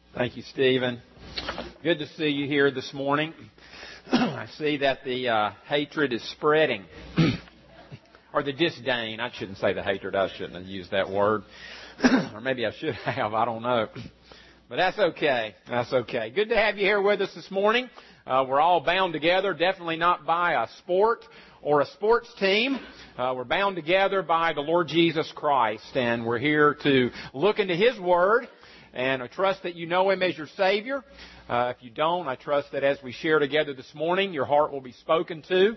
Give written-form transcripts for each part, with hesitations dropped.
Thank you, Stephen. Good to see you here this morning. I see that the hatred is spreading. Or the disdain. I shouldn't say the hatred. I shouldn't have used that word. Or maybe I should have. I don't know. But that's okay. That's okay. Good to have you here with us this morning. We're all bound together, definitely not by a sport or a sports team. We're bound together by the Lord Jesus Christ. And we're here to look into His Word. And I trust that you know Him as your Savior. If you don't, I trust that as we share together this morning, your heart will be spoken to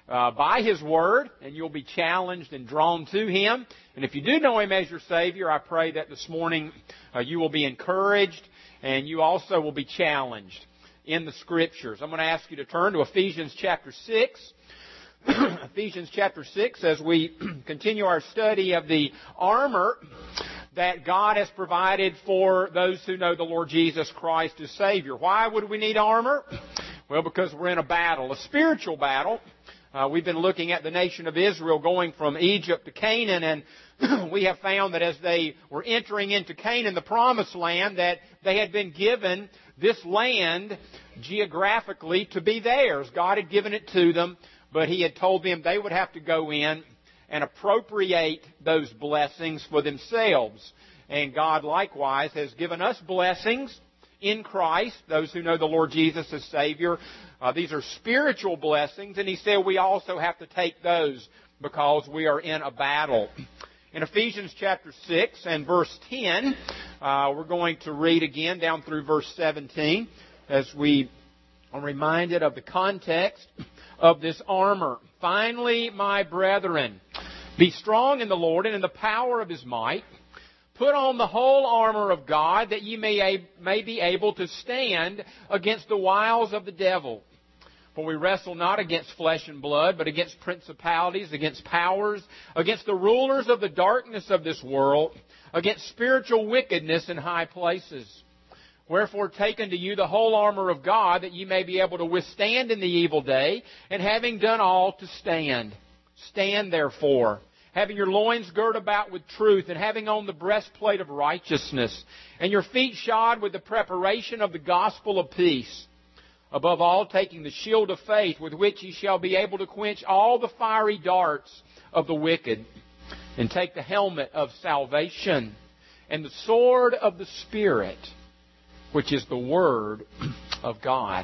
by His Word, and you'll be challenged and drawn to Him. And if you do know Him as your Savior, I pray that this morning you will be encouraged, and you also will be challenged in the Scriptures. I'm going to ask you to turn to Ephesians chapter 6. Ephesians chapter 6, as we continue our study of the armor that God has provided for those who know the Lord Jesus Christ as Savior. Why would we need armor? Well, because we're in a battle, a spiritual battle. We've been looking at the nation of Israel going from Egypt to Canaan, and we have found that as they were entering into Canaan, the promised land, that they had been given this land geographically to be theirs. God had given it to them, but He had told them they would have to go in and appropriate those blessings for themselves. And God likewise has given us blessings in Christ, those who know the Lord Jesus as Savior. These are spiritual blessings, and He said we also have to take those because we are in a battle. In Ephesians chapter 6 and verse 10, we're going to read again down through verse 17 as we are reminded of the context of this armor. Finally, my brethren, be strong in the Lord and in the power of His might. Put on the whole armor of God, that ye may be able to stand against the wiles of the devil. For we wrestle not against flesh and blood, but against principalities, against powers, against the rulers of the darkness of this world, against spiritual wickedness in high places. Wherefore take unto you the whole armor of God, that ye may be able to withstand in the evil day, and having done all, to stand. Stand therefore, having your loins girt about with truth, and having on the breastplate of righteousness, and your feet shod with the preparation of the gospel of peace. Above all, taking the shield of faith, with which ye shall be able to quench all the fiery darts of the wicked, and take the helmet of salvation, and the sword of the Spirit, which is the Word of God.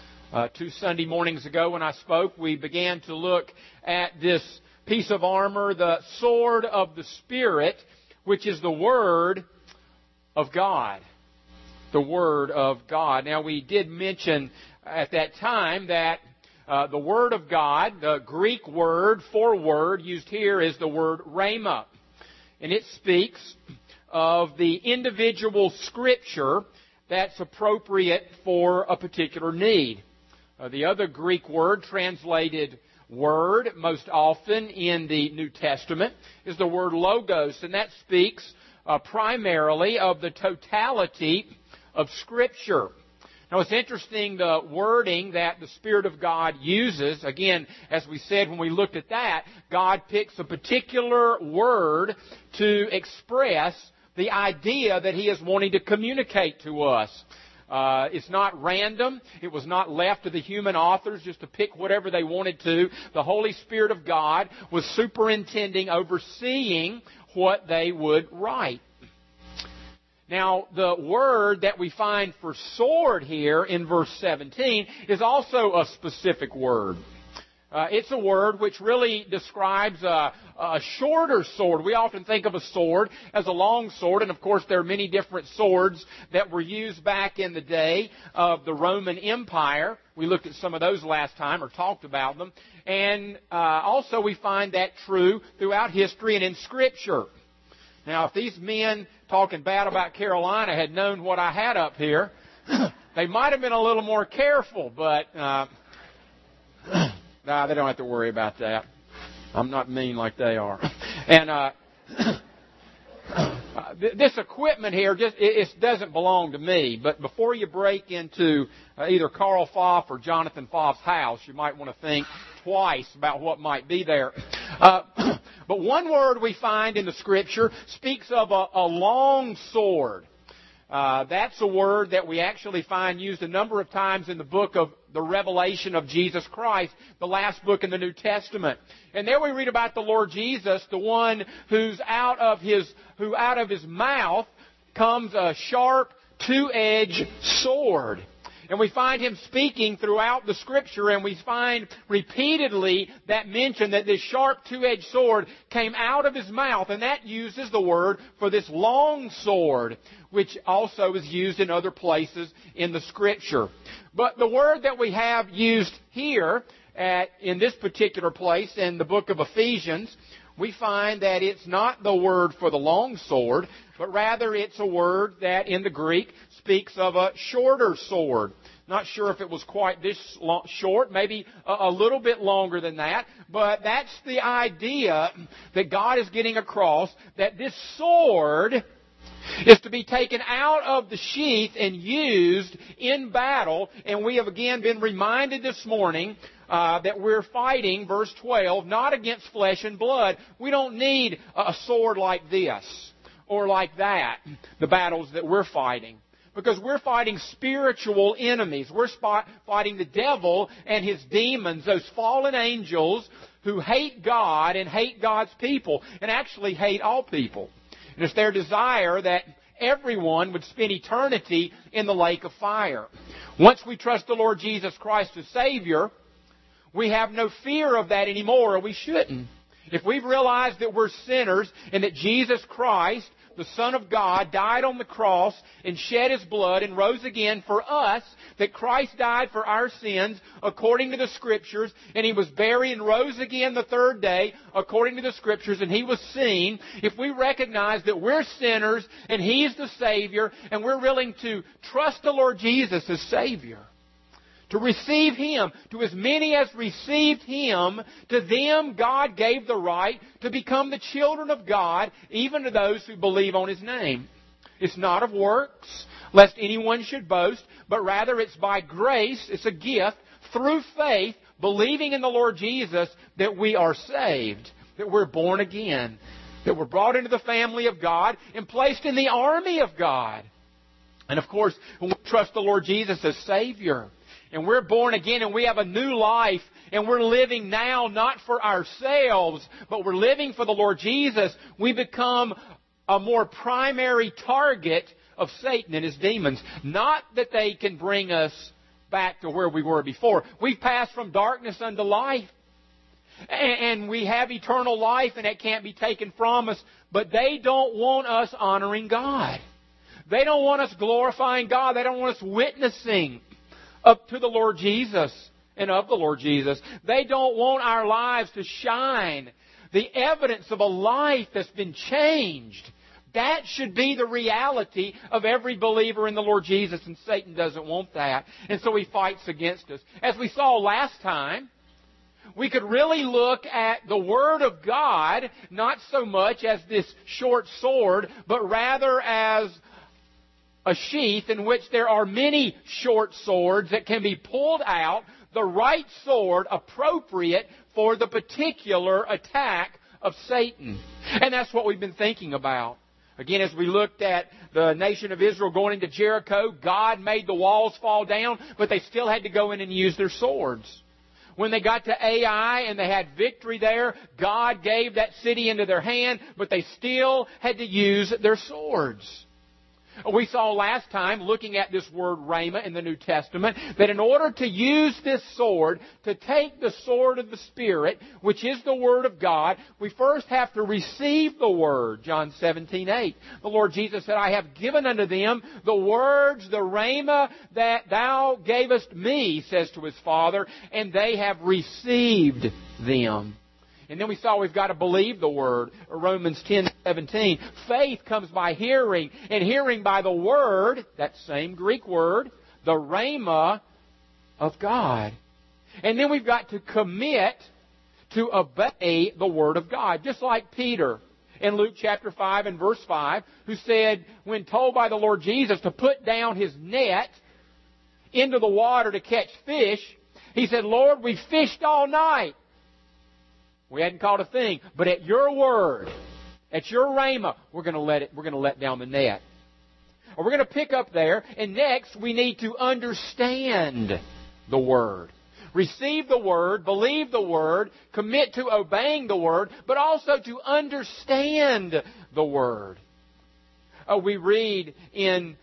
2 Sunday mornings ago when I spoke, we began to look at this piece of armor, the sword of the Spirit, which is the Word of God. The Word of God. Now, we did mention at that time that the Word of God, the Greek word for word used here is the word rhema. And it speaks of the individual Scripture that's appropriate for a particular need. The other Greek word translated word most often in the New Testament is the word logos, and that speaks primarily of the totality of Scripture. Now it's interesting the wording that the Spirit of God uses. Again, as we said when we looked at that, God picks a particular word to express the idea that He is wanting to communicate to us. It's not random. It was not left to the human authors just to pick whatever they wanted to. The Holy Spirit of God was superintending, overseeing what they would write. Now, the word that we find for sword here in verse 17 is also a specific word. It's a word which really describes a shorter sword. We often think of a sword as a long sword, and of course there are many different swords that were used back in the day of the Roman Empire. We looked at some of those last time, or talked about them. And also we find that true throughout history and in Scripture. Now, if these men talking bad about Carolina had known what I had up here, they might have been a little more careful, but nah, they don't have to worry about that. I'm not mean like they are. And this equipment here, it doesn't belong to me. But before you break into either Carl Pfaff or Jonathan Pfaff's house, you might want to think twice about what might be there. But one word we find in the Scripture speaks of a long sword. That's a word that we actually find used a number of times in the book of the Revelation of Jesus Christ, the last book in the New Testament. And there we read about the Lord Jesus, the one who out of his mouth comes a sharp, two-edged sword. And we find Him speaking throughout the Scripture, and we find repeatedly that mention that this sharp two-edged sword came out of His mouth, and that uses the word for this long sword, which also is used in other places in the Scripture. But the word that we have used here in this particular place in the book of Ephesians, we find that it's not the word for the long sword, but rather it's a word that in the Greek speaks of a shorter sword. Not sure if it was quite this short, maybe a little bit longer than that, but that's the idea that God is getting across, that this sword is to be taken out of the sheath and used in battle. And we have again been reminded this morning that we're fighting, verse 12, not against flesh and blood. We don't need a sword like this or like that, the battles that we're fighting. Because we're fighting spiritual enemies. We're fighting the devil and his demons, those fallen angels who hate God and hate God's people, and actually hate all people. And it's their desire that everyone would spend eternity in the lake of fire. Once we trust the Lord Jesus Christ as Savior, we have no fear of that anymore, or we shouldn't. If we've realized that we're sinners and that Jesus Christ, the Son of God, died on the cross and shed His blood and rose again for us, that Christ died for our sins according to the Scriptures, and He was buried and rose again the third day according to the Scriptures, and He was seen. If we recognize that we're sinners and He's the Savior, and we're willing to trust the Lord Jesus as Savior, to receive Him, to as many as received Him, to them God gave the right to become the children of God, even to those who believe on His name. It's not of works, lest anyone should boast, but rather it's by grace, it's a gift, through faith, believing in the Lord Jesus, that we are saved, that we're born again, that we're brought into the family of God and placed in the army of God. And of course, when we trust the Lord Jesus as Savior, and we're born again and we have a new life, and we're living now not for ourselves, but we're living for the Lord Jesus, we become a more primary target of Satan and his demons. Not that they can bring us back to where we were before. We've passed from darkness unto light, and we have eternal life, and it can't be taken from us. But they don't want us honoring God. They don't want us glorifying God. They don't want us witnessing up to the Lord Jesus and of the Lord Jesus. They don't want our lives to shine the evidence of a life that's been changed. That should be the reality of every believer in the Lord Jesus, and Satan doesn't want that. And so he fights against us. As we saw last time, we could really look at the Word of God not so much as this short sword, but rather as a sheath in which there are many short swords that can be pulled out, the right sword appropriate for the particular attack of Satan. And that's what we've been thinking about. Again, as we looked at the nation of Israel going into Jericho, God made the walls fall down, but they still had to go in and use their swords. When they got to Ai and they had victory there, God gave that city into their hand, but they still had to use their swords. We saw last time, looking at this word rhema in the New Testament, that in order to use this sword, to take the sword of the Spirit, which is the Word of God, we first have to receive the Word. John 17:8. The Lord Jesus said, I have given unto them the words, the rhema that thou gavest me, says to His Father, and they have received them. And then we saw we've got to believe the Word. Romans 10:17. Faith comes by hearing, and hearing by the Word, that same Greek word, the rhema of God. And then we've got to commit to obey the Word of God. Just like Peter in Luke chapter 5 and verse 5, who said, when told by the Lord Jesus to put down his net into the water to catch fish, he said, Lord, we fished all night. We hadn't caught a thing, but at your word, at your rhema, we're going to let down the net. We're going to pick up there, and next we need to understand the Word. Receive the Word, believe the Word, commit to obeying the Word, but also to understand the Word. We read in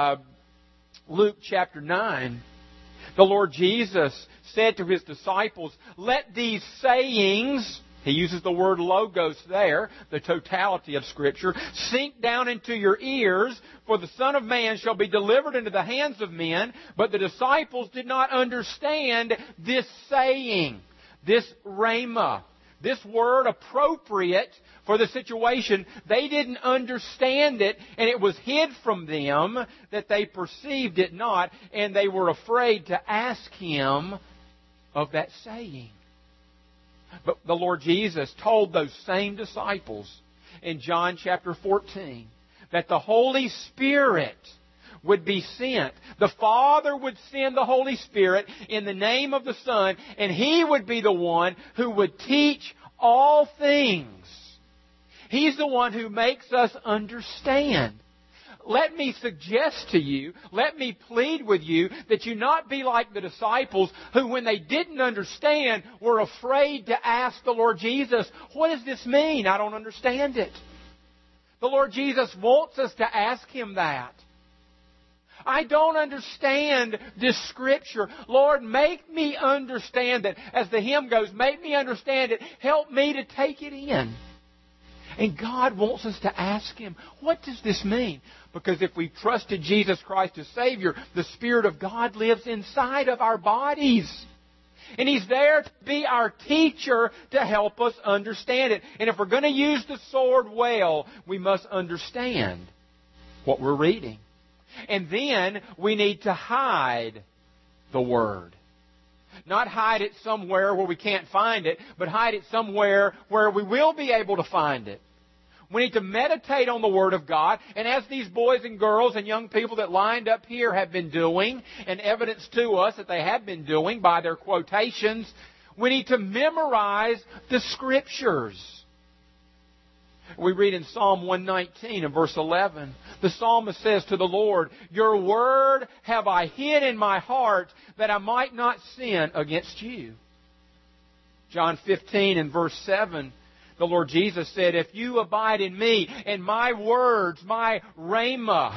Luke chapter 9, the Lord Jesus said to His disciples, "Let these sayings," He uses the word logos there, the totality of Scripture, "sink down into your ears, for the Son of Man shall be delivered into the hands of men." But the disciples did not understand this saying, this rhema, this word appropriate for the situation. They didn't understand it, and it was hid from them that they perceived it not, and they were afraid to ask Him of that saying. But the Lord Jesus told those same disciples in John chapter 14 that the Holy Spirit would be sent. The Father would send the Holy Spirit in the name of the Son, and He would be the one who would teach all things. He's the one who makes us understand. Let me suggest to you, let me plead with you, that you not be like the disciples who, when they didn't understand, were afraid to ask the Lord Jesus, "What does this mean? I don't understand it." The Lord Jesus wants us to ask Him that. I don't understand this Scripture. Lord, make me understand it. As the hymn goes, make me understand it. Help me to take it in. And God wants us to ask Him, what does this mean? Because if we've trusted Jesus Christ as Savior, the Spirit of God lives inside of our bodies. And He's there to be our teacher to help us understand it. And if we're going to use the sword well, we must understand what we're reading. And then we need to hide the Word. Not hide it somewhere where we can't find it, but hide it somewhere where we will be able to find it. We need to meditate on the Word of God, and as these boys and girls and young people that lined up here have been doing, and evidence to us that they have been doing by their quotations, we need to memorize the Scriptures. We read in Psalm 119 and verse 11, the psalmist says to the Lord, "Your word have I hid in my heart, that I might not sin against you." John 15 and verse 7, the Lord Jesus said, "If you abide in me, and my words, my rhema,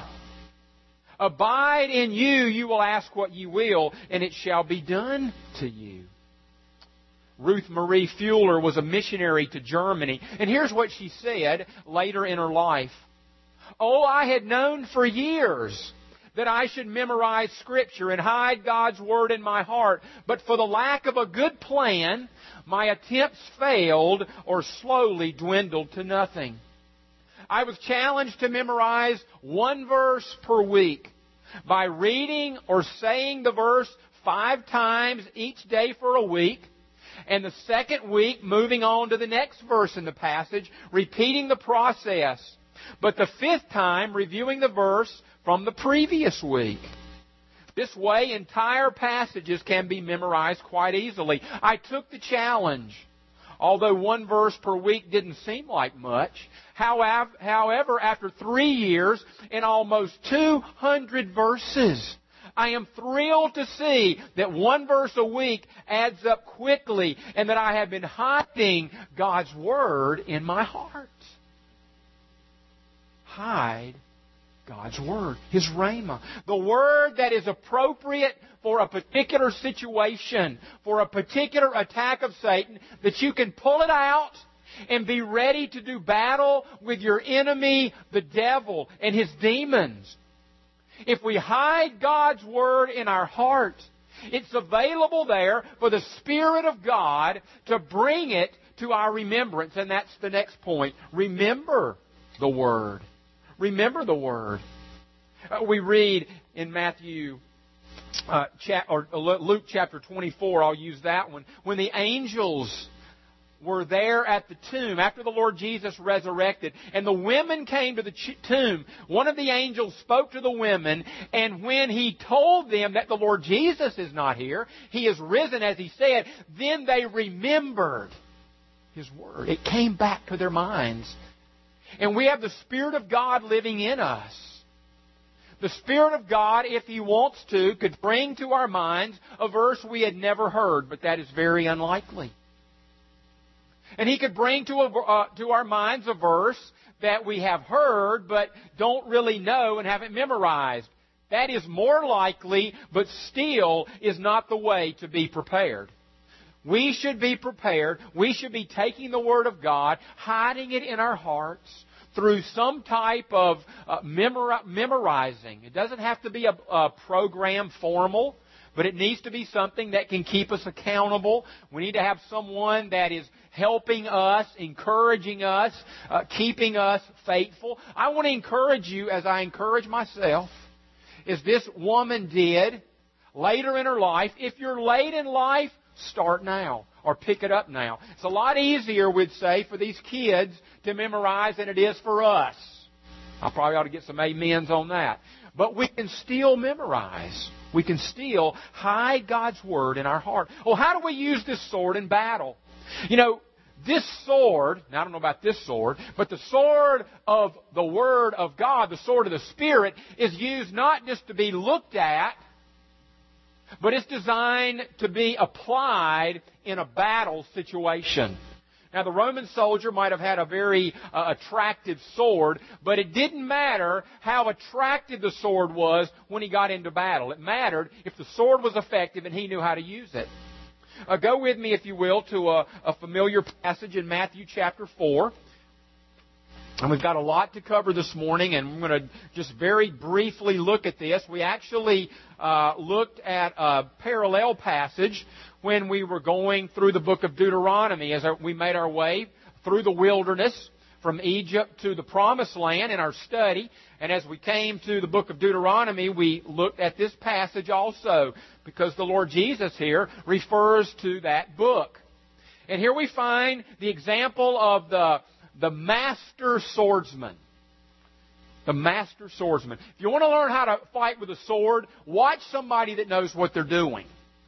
abide in you, you will ask what you will, and it shall be done to you." Ruth Marie Fuller was a missionary to Germany. And here's what she said later in her life. "Oh, I had known for years that I should memorize Scripture and hide God's Word in my heart. But for the lack of a good plan, my attempts failed or slowly dwindled to nothing. I was challenged to memorize one verse per week. By reading or saying the verse 5 times each day for a week, and the second week moving on to the next verse in the passage, repeating the process. But the 5th time reviewing the verse from the previous week. This way, entire passages can be memorized quite easily. I took the challenge. Although one verse per week didn't seem like much. However, after 3 years and almost 200 verses, I am thrilled to see that one verse a week adds up quickly, and that I have been hiding God's Word in my heart. Hide God's Word, His rhema. The Word that is appropriate for a particular situation, for a particular attack of Satan, that you can pull it out and be ready to do battle with your enemy, the devil, and his demons. If we hide God's Word in our heart, it's available there for the Spirit of God to bring it to our remembrance. And that's the next point. Remember the Word. Remember the Word. We read in Luke chapter 24, I'll use that one, when the angels were there at the tomb after the Lord Jesus resurrected, and the women came to the tomb. One of the angels spoke to the women, and when he told them that the Lord Jesus is not here, He is risen as He said, then they remembered His Word. It came back to their minds. And we have the Spirit of God living in us. The Spirit of God, if He wants to, could bring to our minds a verse we had never heard, but that is very unlikely. And He could bring to our minds a verse that we have heard but don't really know and haven't memorized. That is more likely, but still is not the way to be prepared. We should be prepared. We should be taking the Word of God, hiding it in our hearts through some type of memorizing. It doesn't have to be a program formal, but it needs to be something that can keep us accountable. We need to have someone that is helping us, encouraging us, keeping us faithful. I want to encourage you, as I encourage myself, as this woman did later in her life. If you're late in life, start now or pick it up now. It's a lot easier, we'd say, for these kids to memorize than it is for us. I probably ought to get some amens on that. But we can still memorize. We can still hide God's Word in our heart. Well, how do we use this sword in battle? You know, this sword, now I don't know about this sword, but the sword of the Word of God, the sword of the Spirit, is used not just to be looked at, but it's designed to be applied in a battle situation. Now, the Roman soldier might have had a very attractive sword, but it didn't matter how attractive the sword was when he got into battle. It mattered if the sword was effective and he knew how to use it. Go with me, if you will, to a familiar passage in Matthew chapter 4. And we've got a lot to cover this morning, and we're going to just very briefly look at this. We actually looked at a parallel passage when we were going through the book of Deuteronomy as we made our way through the wilderness from Egypt to the Promised Land in our study. And as we came to the book of Deuteronomy, we looked at this passage also, because the Lord Jesus here refers to that book. And here we find the example of the master swordsman. The master swordsman. If you want to learn how to fight with a sword, watch somebody that knows what they're doing.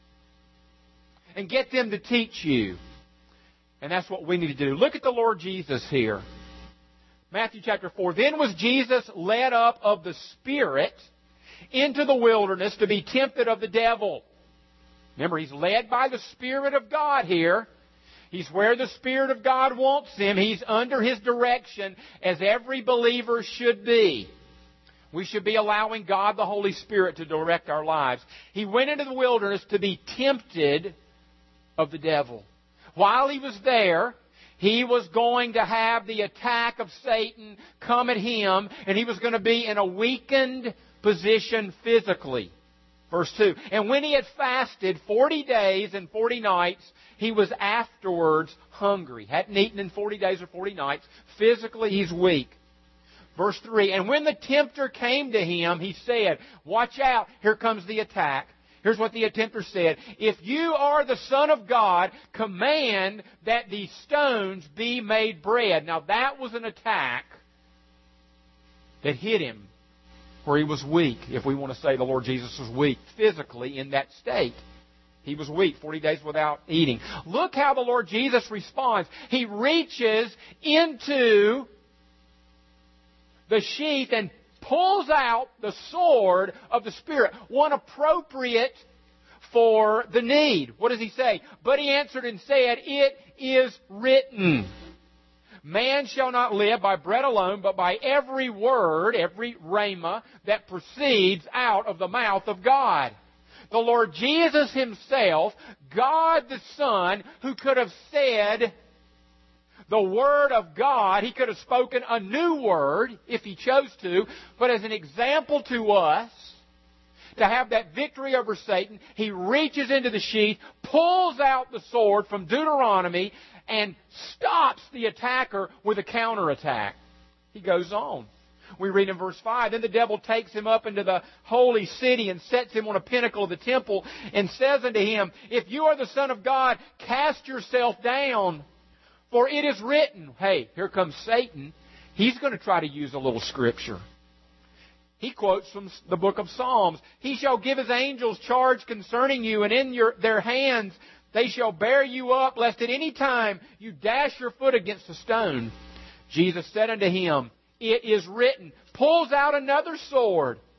And get them to teach you. And that's what we need to do. Look at the Lord Jesus here. Matthew chapter 4. Then was Jesus led up of the Spirit into the wilderness to be tempted of the devil. Remember, He's led by the Spirit of God here. He's where the Spirit of God wants him. He's under His direction, as every believer should be. We should be allowing God, the Holy Spirit, to direct our lives. He went into the wilderness to be tempted of the devil. While He was there, He was going to have the attack of Satan come at Him, and He was going to be in a weakened position physically. Verse 2, and when He had fasted 40 days and 40 nights, He was afterwards hungry. Hadn't eaten in 40 days or 40 nights. Physically, He's weak. Verse 3, and when the tempter came to Him, He said, watch out, here comes the attack. Here's what the tempter said. If you are the Son of God, command that these stones be made bread. Now that was an attack that hit Him where He was weak. If we want to say the Lord Jesus was weak physically in that state. He was weak, 40 days without eating. Look how the Lord Jesus responds. He reaches into the sheath and pulls out the sword of the Spirit, one appropriate for the need. What does He say? But He answered and said, it is written, man shall not live by bread alone, but by every word, every rhema, that proceeds out of the mouth of God. The Lord Jesus Himself, God the Son, who could have said the Word of God, He could have spoken a new word if He chose to, but as an example to us, to have that victory over Satan, He reaches into the sheath, pulls out the sword from Deuteronomy, and stops the attacker with a counterattack. He goes on. We read in verse 5, then the devil takes him up into the holy city and sets him on a pinnacle of the temple and says unto him, if you are the Son of God, cast yourself down. For it is written, hey, here comes Satan. He's going to try to use a little scripture. He quotes from the book of Psalms. He shall give His angels charge concerning you, and in their hands they shall bear you up, lest at any time you dash your foot against a stone. Jesus said unto him, it is written, pulls out another sword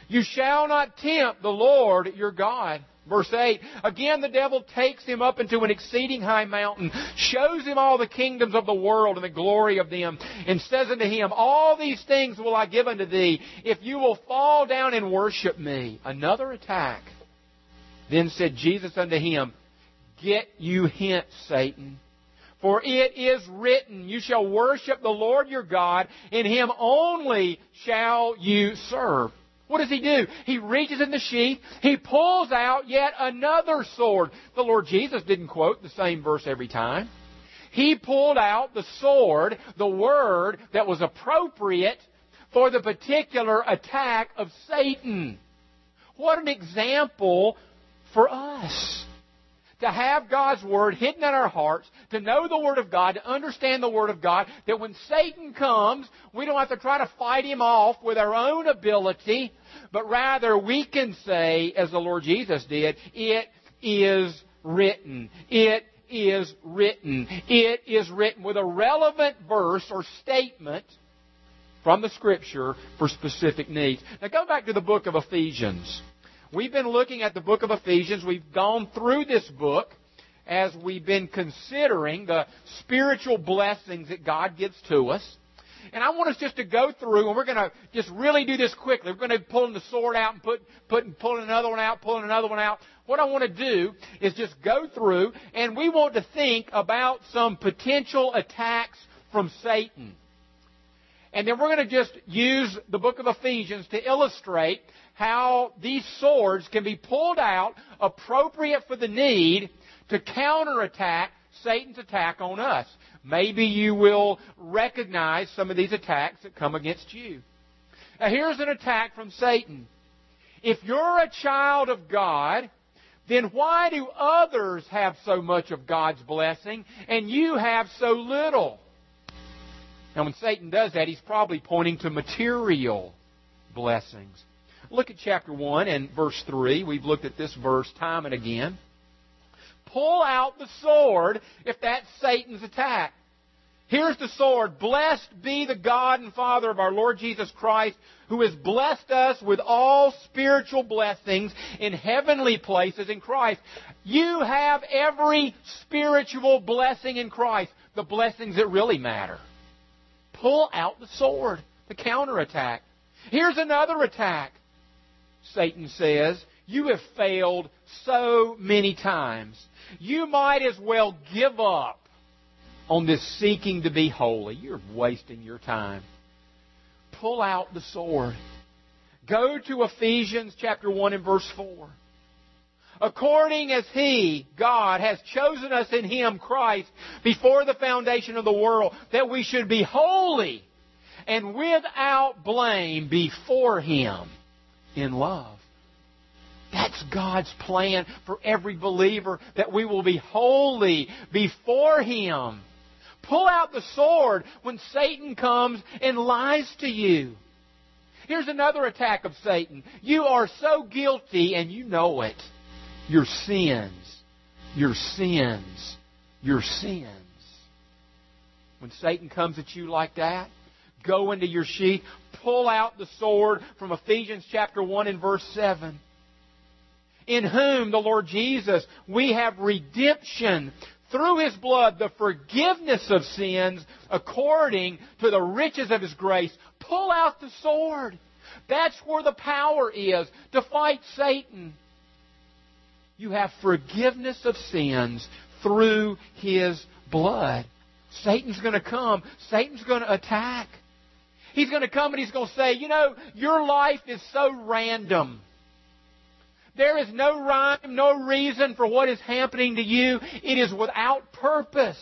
You shall not tempt the Lord your God. Verse 8, again the devil takes him up into an exceeding high mountain, shows him all the kingdoms of the world and the glory of them, and says unto him, all these things will I give unto thee, if you will fall down and worship me. Another attack. Then said Jesus unto him, get you hence, Satan. For it is written, you shall worship the Lord your God, and Him only shall you serve. What does He do? He reaches in the sheath. He pulls out yet another sword. The Lord Jesus didn't quote the same verse every time. He pulled out the sword, the word that was appropriate for the particular attack of Satan. What an example for us. To have God's Word hidden in our hearts, to know the Word of God, to understand the Word of God, that when Satan comes, we don't have to try to fight him off with our own ability, but rather we can say, as the Lord Jesus did, it is written. It is written. It is written, with a relevant verse or statement from the Scripture for specific needs. Now go back to the book of Ephesians. We've been looking at the book of Ephesians. We've gone through this book as we've been considering the spiritual blessings that God gives to us. And I want us just to go through, and we're going to just really do this quickly. We're going to be pulling the sword out and pulling another one out, pulling another one out. What I want to do is just go through, and we want to think about some potential attacks from Satan. And then we're going to just use the book of Ephesians to illustrate how these swords can be pulled out appropriate for the need to counterattack Satan's attack on us. Maybe you will recognize some of these attacks that come against you. Now here's an attack from Satan. If you're a child of God, then why do others have so much of God's blessing and you have so little? Now when Satan does that, he's probably pointing to material blessings. Look at chapter 1 and verse 3. We've looked at this verse time and again. Pull out the sword if that's Satan's attack. Here's the sword. Blessed be the God and Father of our Lord Jesus Christ, who has blessed us with all spiritual blessings in heavenly places in Christ. You have every spiritual blessing in Christ, the blessings that really matter. Pull out the sword, the counterattack. Here's another attack. Satan says, you have failed so many times. You might as well give up on this seeking to be holy. You're wasting your time. Pull out the sword. Go to Ephesians chapter 1 and verse 4. According as He, God, has chosen us in Him, Christ, before the foundation of the world, that we should be holy and without blame before Him in love. That's God's plan for every believer, that we will be holy before Him. Pull out the sword when Satan comes and lies to you. Here's another attack of Satan. You are so guilty and you know it. Your sins. Your sins. Your sins. When Satan comes at you like that, go into your sheath, pull out the sword from Ephesians chapter 1 and verse 7. In whom, the Lord Jesus, we have redemption through His blood, the forgiveness of sins according to the riches of His grace. Pull out the sword. That's where the power is to fight Satan. You have forgiveness of sins through His blood. Satan's going to come. Satan's going to attack. He's going to come and he's going to say, you know, your life is so random. There is no rhyme, no reason for what is happening to you. It is without purpose.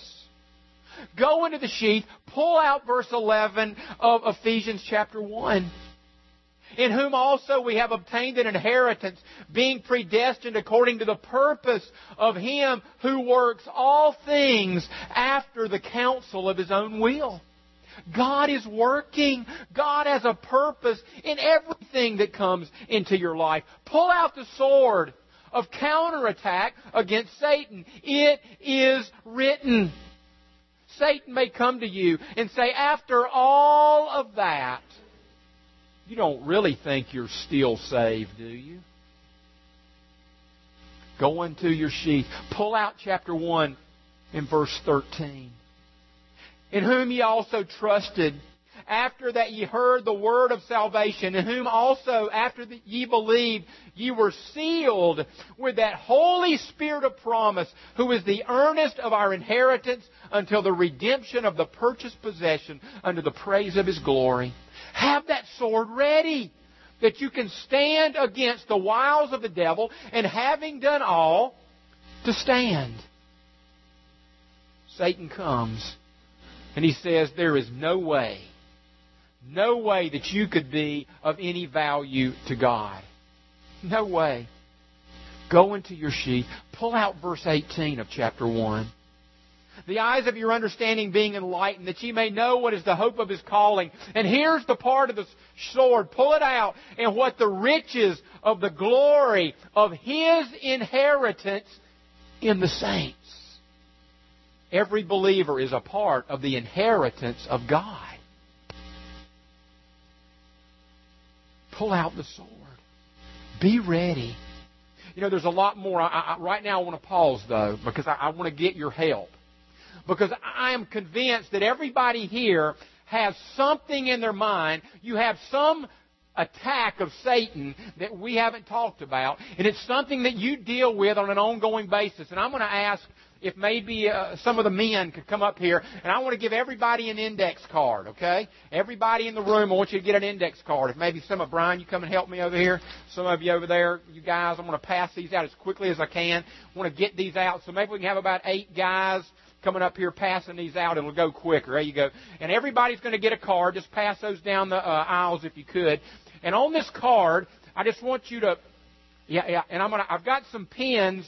Go into the sheath, pull out verse 11 of Ephesians chapter 1. In whom also we have obtained an inheritance, being predestined according to the purpose of Him who works all things after the counsel of His own will. God is working. God has a purpose in everything that comes into your life. Pull out the sword of counterattack against Satan. It is written. Satan may come to you and say, after all of that, You don't really think you're still saved, do you? Go into your sheath. Pull out chapter 1 in verse 13. In whom ye also trusted, after that ye heard the word of salvation, in whom also, after that ye believed, ye were sealed with that Holy Spirit of promise, who is the earnest of our inheritance until the redemption of the purchased possession unto the praise of His glory. Have that sword ready, that you can stand against the wiles of the devil, and having done all, to stand. Satan comes, and he says, there is no way that you could be of any value to God. No way. Go into your sheath. Pull out verse 18 of chapter 1. The eyes of your understanding being enlightened, that ye may know what is the hope of His calling. And here's the part of the sword. Pull it out. And what the riches of the glory of His inheritance in the saints. Every believer is a part of the inheritance of God. Pull out the sword. Be ready. You know, there's a lot more. Right now I want to pause, though, because I want to get your help. Because I am convinced that everybody here has something in their mind. You have some attack of Satan that we haven't talked about. And it's something that you deal with on an ongoing basis. And I'm going to ask if maybe some of the men could come up here. And I want to give everybody an index card, okay? Everybody in the room, I want you to get an index card. If maybe some of Brian, you come and help me over here. Some of you over there, you guys, I'm going to pass these out as quickly as I can. I want to get these out. So maybe we can have about 8 guys coming up here passing these out. It'll go quicker. There you go. And everybody's going to get a card. Just pass those down the aisles if you could. And on this card, I just want you to, and I've got some pens,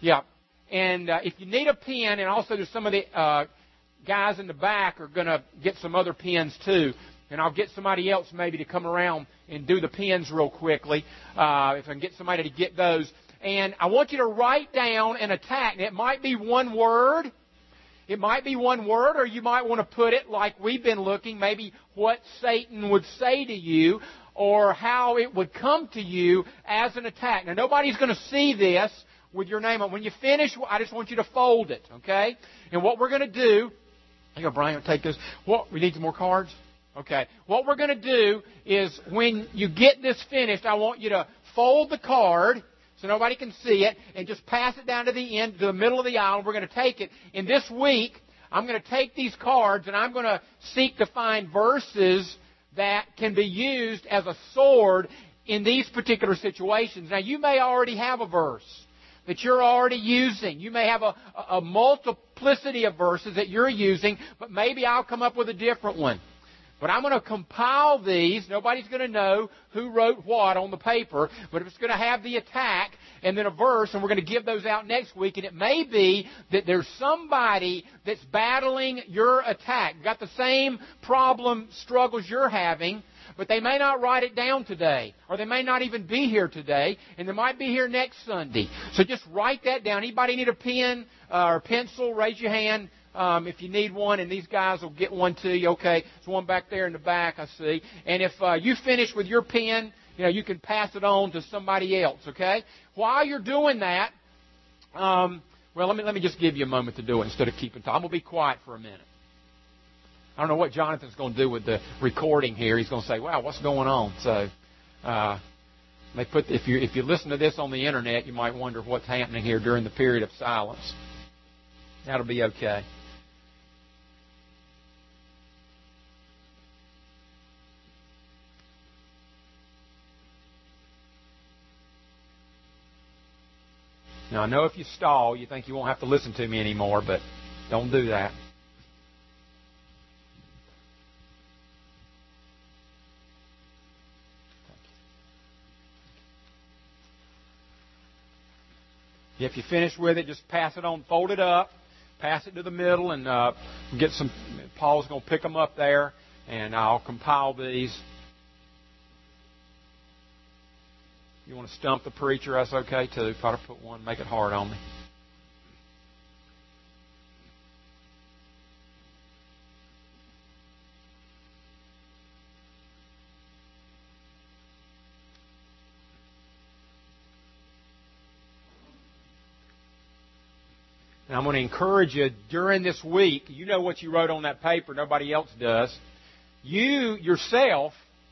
and if you need a pen, and also there's some of the guys in the back are going to get some other pens too. And I'll get somebody else maybe to come around and do the pens real quickly, if I can get somebody to get those. And I want you to write down an attack. And it might be one word. It might be one word, or you might want to put it like we've been looking, maybe what Satan would say to you, or how it would come to you as an attack. Now, nobody's going to see this with your name on. When you finish, I just want you to fold it, okay? And what we're going to do, Brian, take this. We need some more cards? Okay. What we're going to do is when you get this finished, I want you to fold the card so nobody can see it, and just pass it down to the end, to the middle of the aisle. We're going to take it. And this week, I'm going to take these cards, and I'm going to seek to find verses that can be used as a sword in these particular situations. Now, you may already have a verse that you're already using. You may have a multiplicity of verses that you're using, but maybe I'll come up with a different one. But I'm going to compile these. Nobody's going to know who wrote what on the paper, but it's going to have the attack and then a verse, and we're going to give those out next week. And it may be that there's somebody that's battling your attack, got the same problem, struggles you're having, but they may not write it down today, or they may not even be here today, and they might be here next Sunday. So just write that down. Anybody need a pen or pencil? Raise your hand. If you need one, and these guys will get one to you. Okay, there's one back there in the back, I see. And if you finish with your pen, you can pass it on to somebody else, okay? While you're doing that, well, let me just give you a moment to do it instead of keeping time. I'm going to be quiet for a minute. I don't know what Jonathan's going to do with the recording here. He's going to say, wow, what's going on? So if you listen to this on the Internet, you might wonder what's happening here during the period of silence. That'll be okay. Now, I know if you stall, you think you won't have to listen to me anymore, but don't do that. If you finish with it, just pass it on, fold it up, pass it to the middle, and get some. Paul's going to pick them up there, and I'll compile these. You want to stump the preacher, that's okay too. Try to put one, make it hard on me. And I'm going to encourage you during this week, you know what you wrote on that paper, nobody else does. You yourself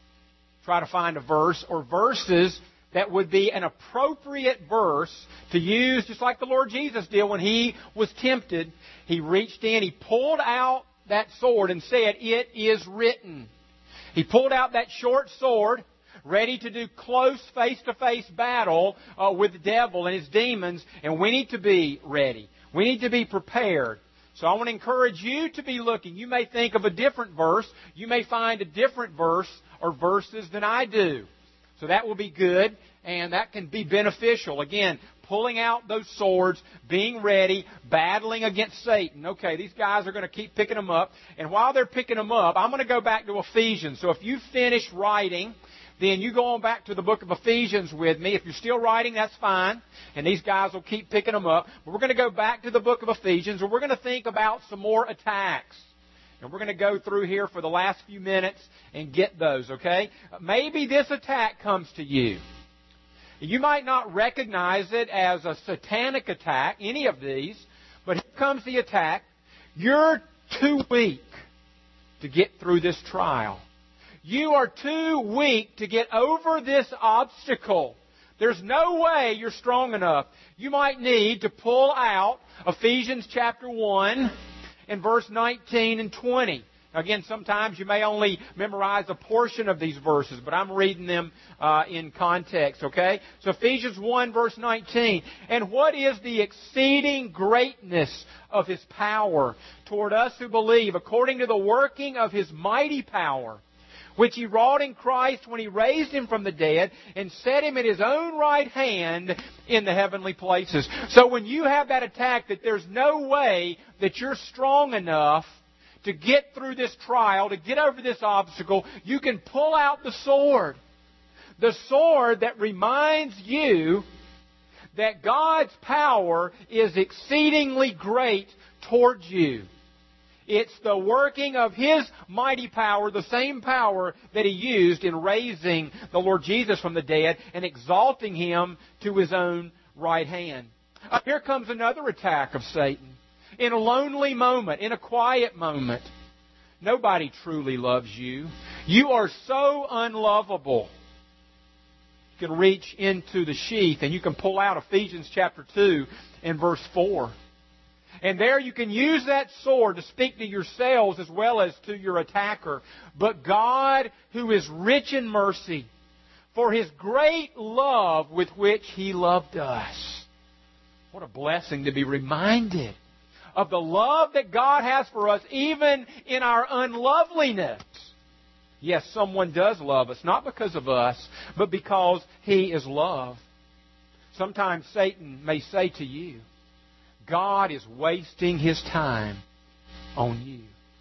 try to find a verse or verses that would be an appropriate verse to use, just like the Lord Jesus did when He was tempted. He reached in, He pulled out that sword and said, "It is written." He pulled out that short sword, ready to do close face-to-face battle with the devil and his demons, and we need to be ready. We need to be prepared. So I want to encourage you to be looking. You may think of a different verse. You may find a different verse or verses than I do. So that will be good, and that can be beneficial. Again, pulling out those swords, being ready, battling against Satan. Okay, these guys are going to keep picking them up. And while they're picking them up, I'm going to go back to Ephesians. So if you finish writing, then you go on back to the book of Ephesians with me. If you're still writing, that's fine. And these guys will keep picking them up. But we're going to go back to the book of Ephesians, and we're going to think about some more attacks. And we're going to go through here for the last few minutes and get those, okay? Maybe this attack comes to you. You might not recognize it as a satanic attack, any of these, but here comes the attack. You're too weak to get through this trial. You are too weak to get over this obstacle. There's no way you're strong enough. You might need to pull out Ephesians chapter 1 and verse 19 and 20. Again, sometimes you may only memorize a portion of these verses, but I'm reading them in context, okay? So Ephesians 1 verse 19. "And what is the exceeding greatness of His power toward us who believe, according to the working of His mighty power, which He wrought in Christ when He raised Him from the dead and set Him at His own right hand in the heavenly places." So when you have that attack that there's no way that you're strong enough to get through this trial, to get over this obstacle, you can pull out the sword. The sword that reminds you that God's power is exceedingly great towards you. It's the working of His mighty power, the same power that He used in raising the Lord Jesus from the dead and exalting Him to His own right hand. Here comes another attack of Satan. In a lonely moment, in a quiet moment. Nobody truly loves you. You are so unlovable. You can reach into the sheath and you can pull out Ephesians chapter 2 and verse 4. And there you can use that sword to speak to yourselves as well as to your attacker. "But God, who is rich in mercy, for His great love with which He loved us." What a blessing to be reminded of the love that God has for us, even in our unloveliness. Yes, someone does love us, not because of us, but because He is love. Sometimes Satan may say to you, God is wasting His time on you.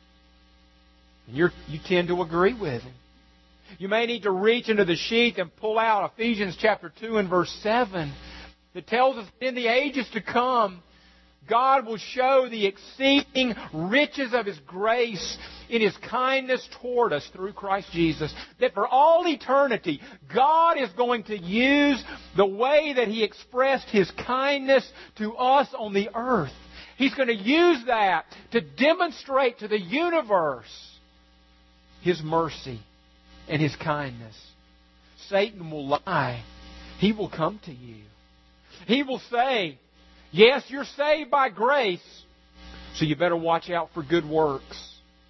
And you tend to agree with him. You may need to reach into the sheath and pull out Ephesians chapter 2 and verse 7 that tells us in the ages to come, God will show the exceeding riches of His grace in His kindness toward us through Christ Jesus. That for all eternity, God is going to use the way that He expressed His kindness to us on the earth. He's going to use that to demonstrate to the universe His mercy and His kindness. Satan will lie. He will come to you. He will say, yes, you're saved by grace, so you better watch out for good works.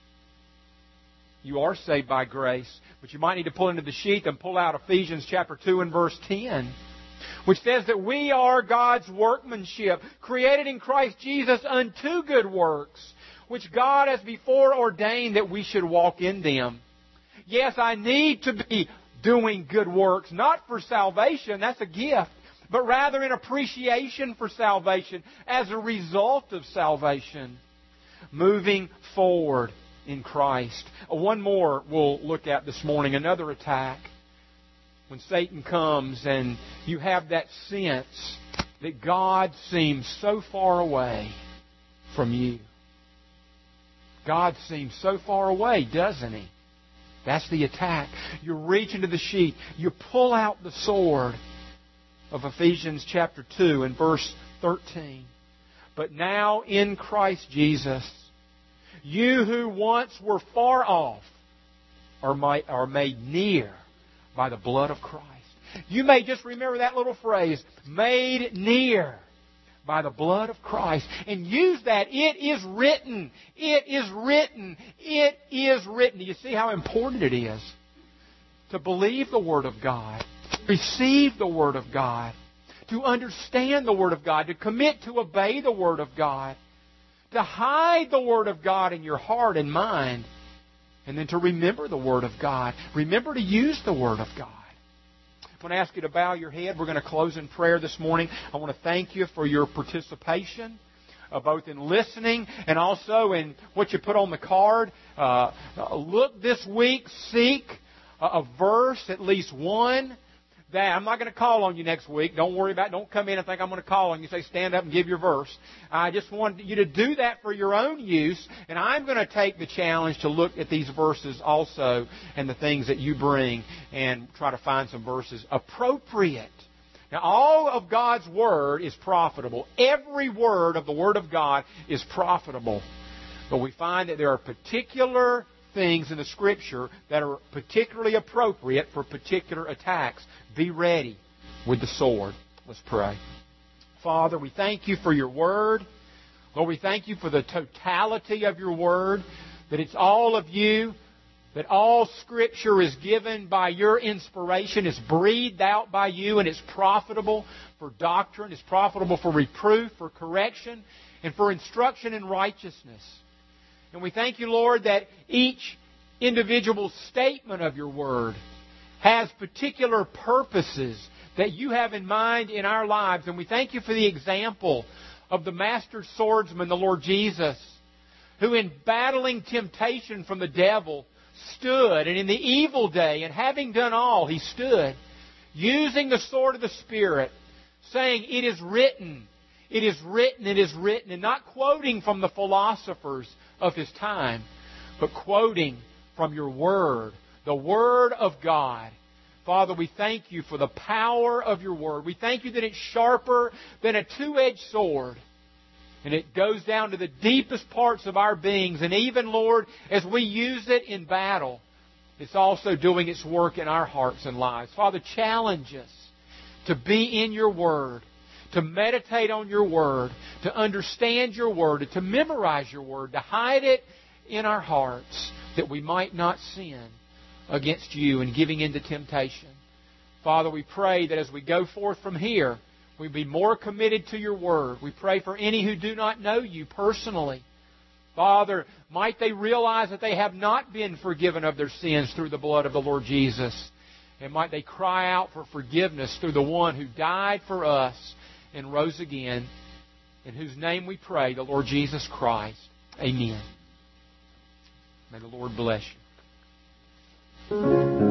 You are saved by grace, but you might need to pull into the sheath and pull out Ephesians chapter 2 and verse 10, which says that we are God's workmanship, created in Christ Jesus unto good works, which God has before ordained that we should walk in them. Yes, I need to be doing good works, not for salvation, that's a gift, but rather in appreciation for salvation as a result of salvation. Moving forward in Christ. One more we'll look at this morning, another attack. When Satan comes and you have that sense that God seems so far away from you. God seems so far away, doesn't He? That's the attack. You reach into the sheath. You pull out the sword of Ephesians chapter 2 and verse 13. but now in Christ Jesus, you who once were far off are made near by the blood of Christ. You may just remember that little phrase, made near by the blood of Christ, and use that. It is written. It is written. It is written. Do you see how important it is to believe the Word of God, to receive the Word of God, to understand the Word of God, to commit to obey the Word of God, to hide the Word of God in your heart and mind, and then to remember the Word of God. Remember to use the Word of God. I'm going to ask you to bow your head. We're going to close in prayer this morning. I want to thank you for your participation, both in listening and also in what you put on the card. Look this week, seek a verse, at least one. That I'm not going to call on you next week. Don't worry about it. Don't come in and think I'm going to call on you. Say, stand up and give your verse. I just want you to do that for your own use. And I'm going to take the challenge to look at these verses also and the things that you bring and try to find some verses appropriate. Now, all of God's Word is profitable. Every word of the Word of God is profitable. But we find that there are particular things in the Scripture that are particularly appropriate for particular attacks. Be ready with the sword. Let's pray. Father, we thank you for your Word. Lord, we thank you for the totality of your Word, that it's all of you, that all Scripture is given by your inspiration, is breathed out by you, and it's profitable for doctrine, it's profitable for reproof, for correction, and for instruction in righteousness. And we thank you, Lord, that each individual statement of your Word has particular purposes that you have in mind in our lives. And we thank you for the example of the master swordsman, the Lord Jesus, who in battling temptation from the devil stood, and in the evil day, and having done all, he stood, using the sword of the Spirit, saying, "It is written, it is written, it is written," and not quoting from the philosophers of his time, but quoting from your Word, the Word of God. Father, we thank you for the power of your Word. We thank you that it's sharper than a two-edged sword. And it goes down to the deepest parts of our beings. And even, Lord, as we use it in battle, it's also doing its work in our hearts and lives. Father, challenge us to be in your Word, to meditate on your Word, to understand your Word, to memorize your Word, to hide it in our hearts, that we might not sin against you and giving in to temptation. Father, we pray that as we go forth from here, we be more committed to your Word. We pray for any who do not know you personally. Father, might they realize that they have not been forgiven of their sins through the blood of the Lord Jesus. And might they cry out for forgiveness through the one who died for us and rose again, in whose name we pray, the Lord Jesus Christ. Amen. May the Lord bless you.